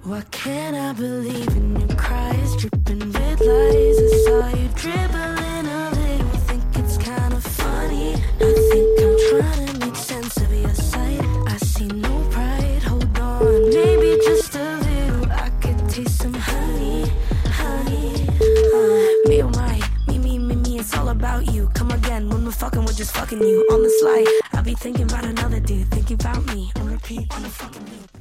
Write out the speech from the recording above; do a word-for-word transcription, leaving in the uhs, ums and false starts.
Why can't I believe in your cries, dripping with lies? I saw you dribbling a little, think it's kind of funny. I think I'm trying to make sense of your sight. I see no pride, hold on, maybe just a little. I could taste some honey, honey. Uh, me oh my, me, me, me, me, it's all about you. Come again, when we're fucking, we're just fucking you on the slide. I'll be thinking about another dude, thinking about me on repeat on the fucking loop.